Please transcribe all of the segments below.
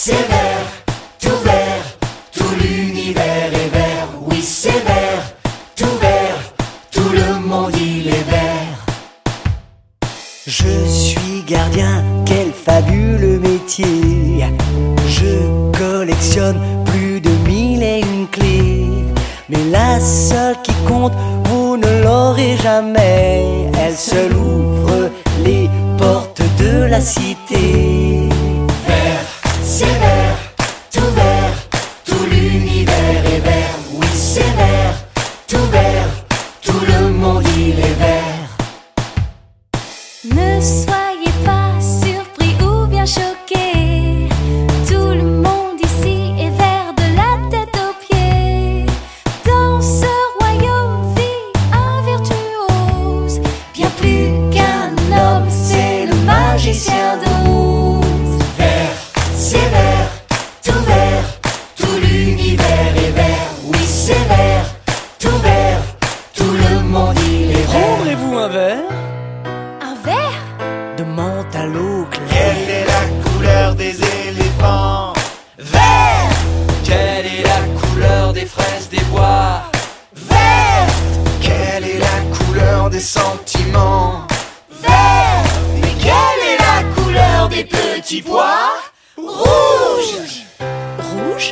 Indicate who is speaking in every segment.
Speaker 1: c'est vert, tout l'univers est vert. Oui, c'est vert, tout le monde il est vert.
Speaker 2: Je suis gardien, quel fabuleux métier. Je collectionne plus de 1001 clés. Mais la seule qui compte, vous ne l'aurez jamais. Elle seule ouvre les portes de la cité.
Speaker 1: Vert, c'est vert, tout l'univers est vert. Oui, c'est vert, tout le monde il est vert.
Speaker 3: Ne soyez pas surpris ou bien choqués. Tout le monde ici est vert de la tête aux pieds. Dans ce royaume vit un virtuose, bien plus qu'un homme, c'est le magicien d'Oz.
Speaker 1: Vert, c'est vert, tout l'univers est vert. Oui, c'est vert, tout le monde il est vert.
Speaker 2: Prendrez-vous un verre
Speaker 3: Un verre?
Speaker 2: de menthe à l'eau claire?
Speaker 4: Quelle est la couleur des éléphants?
Speaker 1: Vert,
Speaker 5: Quelle est la couleur des fraises des bois?
Speaker 1: vert,
Speaker 4: Quelle est la couleur des sentiments?
Speaker 1: vert. Mais quelle est la couleur des petits pois? Rouge.
Speaker 2: Rouge?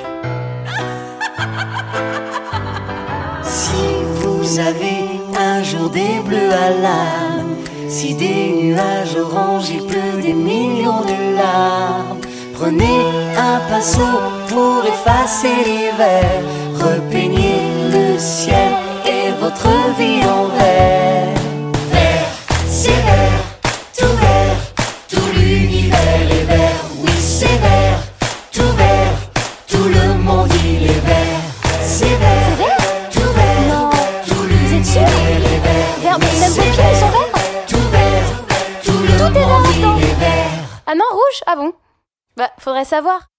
Speaker 2: Si vous avez un jour des bleus à l'âme, si des nuages orange il pleut des millions de larmes, prenez un pinceau pour effacer les verts, repeignez le ciel et votre vie en vert.
Speaker 1: Vert, c'est vert, tout l'univers est vert. Oui, c'est vert, tout le monde il est vert. C'est vert,
Speaker 3: Non.
Speaker 1: tout
Speaker 3: Vous êtes sûr?
Speaker 1: l'univers est vert.
Speaker 3: Vert,
Speaker 1: Oui,
Speaker 3: même vos
Speaker 1: c'est
Speaker 3: pieds ils sont verts?
Speaker 1: tout le
Speaker 3: Tout est
Speaker 1: monde
Speaker 3: vert
Speaker 1: il
Speaker 3: dedans.
Speaker 1: est vert.
Speaker 3: Ah non, rouge? Ah bon? Bah, faudrait savoir.